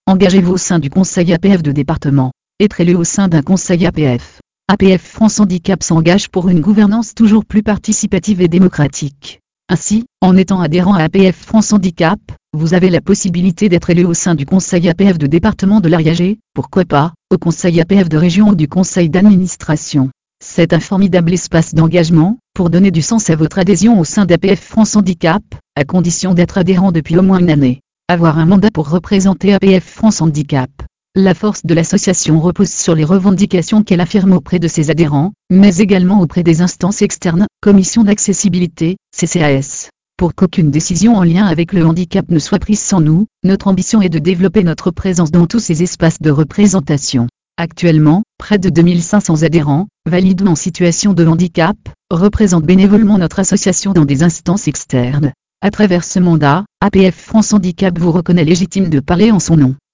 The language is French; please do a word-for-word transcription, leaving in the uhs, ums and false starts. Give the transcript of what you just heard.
engagez-vous au sein du conseil A P F de département. Être élu au sein d'un conseil A P F. A P F France Handicap s'engage pour une gouvernance toujours plus participative et démocratique. Ainsi, en étant adhérent à A P F France Handicap, vous avez la possibilité d'être élu au sein du conseil A P F de département de l'Ariège, pourquoi pas, au conseil A P F de région ou du conseil d'administration. C'est un formidable espace d'engagement, pour donner du sens à votre adhésion au sein d'A P F France Handicap, à condition d'être adhérent depuis au moins une année. Avoir un mandat pour représenter A P F France Handicap. La force de l'association repose sur les revendications qu'elle affirme auprès de ses adhérents, mais également auprès des instances externes, commission d'accessibilité, C C A S. Pour qu'aucune décision en lien avec le handicap ne soit prise sans nous, notre ambition est de développer notre présence dans tous ces espaces de représentation. Actuellement, près de deux mille cinq cents adhérents, valides ou en situation de handicap, représentent bénévolement notre association dans des instances externes. À travers ce mandat, A P F France Handicap vous reconnaît légitime de parler en son nom.